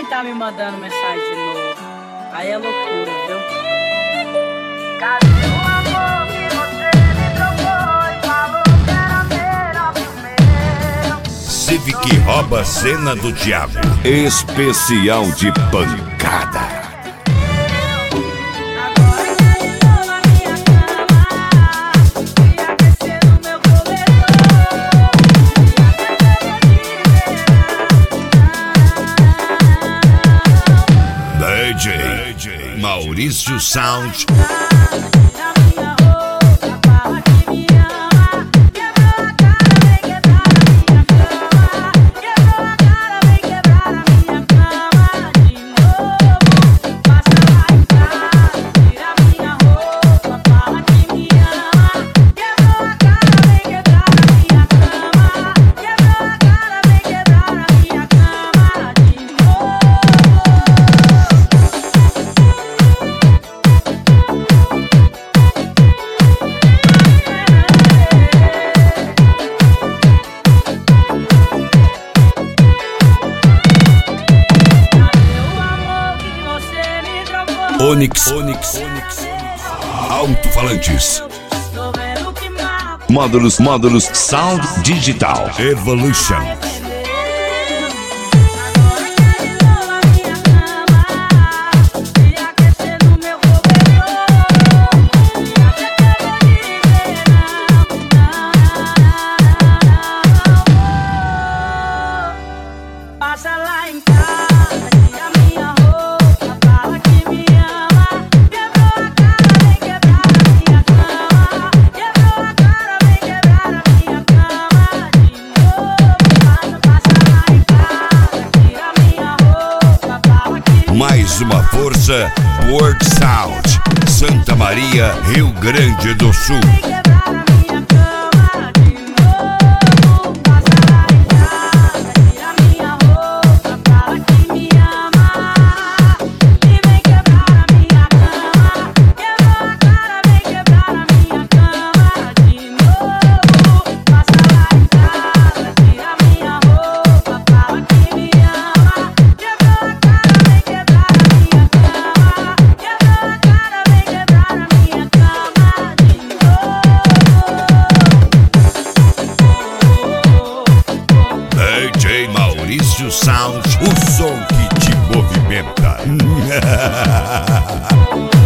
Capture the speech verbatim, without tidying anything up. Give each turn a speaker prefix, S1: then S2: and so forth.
S1: tá me mandando mensagem de novo. Aí é loucura, viu?
S2: Cadê o amor que você me trocou e falou que era melhor que o meu?
S3: Civic rouba cena do diabo. Especial de pancada. D J Maurício Sound. Onix, Onix, alto-falantes, módulos, módulos, sound digital, Evolution.
S1: Passa lá em casa, tira minha roupa, fala que me ama. Quebrou a cara, vem quebrar a minha cama. Quebrou a cara, vem quebrar a minha cama de novo. Passa, passa lá em casa, tira minha roupa, fala que me ama.
S3: Mais uma força, World Sound, Santa Maria, Rio Grande do Sul.
S1: Vem quebrar a minha cama de novo. Passa lá em casa, tira minha roupa, fala que me ama. E vem quebrar a minha cama. Quebrou a cara, vem quebrar a minha cama de novo. Passa lá em casa, tira minha roupa, fala que me ama. Quebrou a cara, vem quebrar a minha cama. Quebrou a cara, vem quebrar a minha cama de novo.
S3: D J Maurício Sound, o som que te movimenta.